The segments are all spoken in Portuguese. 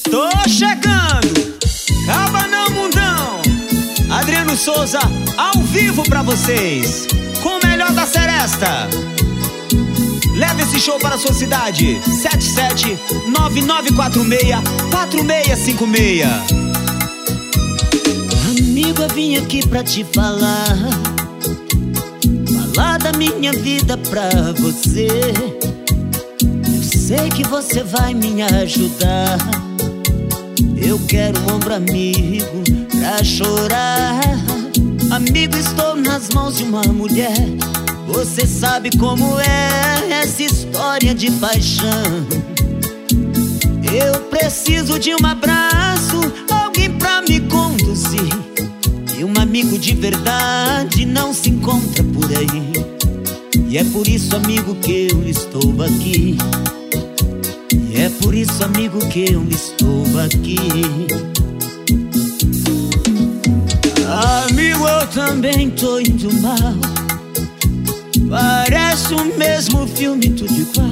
Tô chegando, Caba não, mundão. Adriano Souza, ao vivo pra vocês, com o melhor da seresta. Leve esse show para a sua cidade. 77-9946-4656. Amigo, eu vim aqui pra te falar da minha vida pra você. Eu sei que você vai me ajudar. Eu quero um ombro amigo pra chorar. Amigo, estou nas mãos de uma mulher. Você sabe como é essa história de paixão. Eu preciso de um abraço, alguém pra me conduzir. E um amigo de verdade não se encontra por aí. E é por isso, amigo, que eu estou aqui. E é por isso, amigo, que eu estou aqui. Amigo, eu também tô indo mal. Parece o mesmo filme, tudo igual.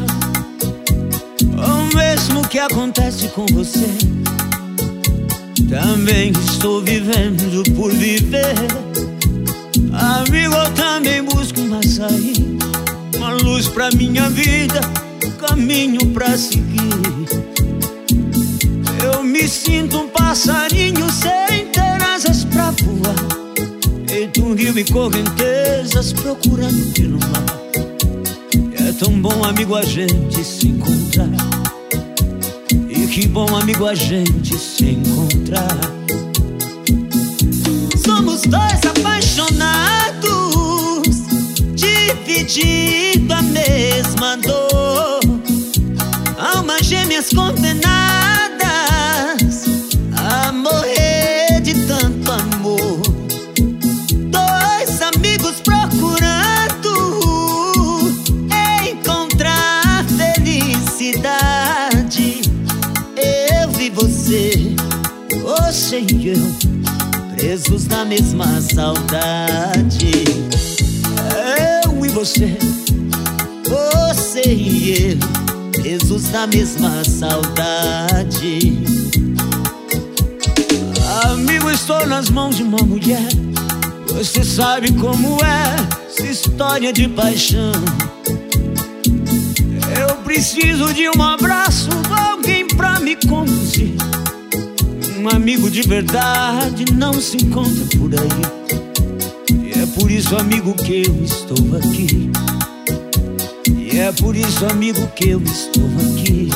O mesmo que acontece com você. Também estou vivendo por viver. Amigo, eu também busco uma saída, uma luz pra minha vida, um caminho pra seguir. Eu me sinto um passarinho sem ter asas pra voar, entre um rio e correntezas procurando pelo mar. É tão bom, amigo, a gente se encontrar. E que bom, amigo, a gente se encontrar. Somos dois apaixonados, dividindo a mesma dor. Almas gêmeas condenadas a morrer de tanto amor. Dois amigos procurando encontrar felicidade. Eu e você e eu, presos na mesma saudade. Eu e você e eu, presos na mesma saudade. Amigo, estou nas mãos de uma mulher. Você sabe como é essa história de paixão. Eu preciso de um abraço, alguém pra me conduzir. Um amigo de verdade não se encontra por aí. E é por isso, amigo, que eu estou aqui. E é por isso, amigo, que eu estou aqui.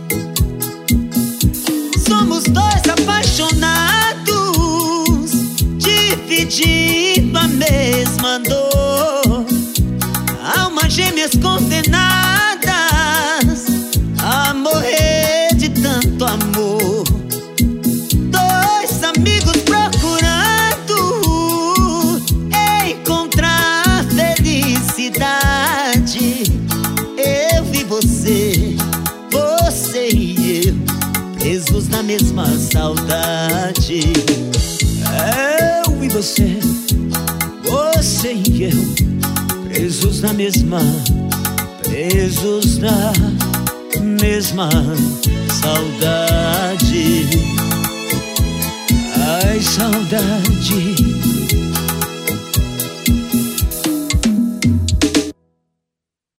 Somos dois apaixonados, dividindo a mesma dor. Almas gêmeas condenadas a morrer de tanto amor. Dois amigos procurando encontrar felicidade. Eu e você e eu, presos na mesma saudade. Eu e você e eu, presos na mesma saudade. Ai, saudade.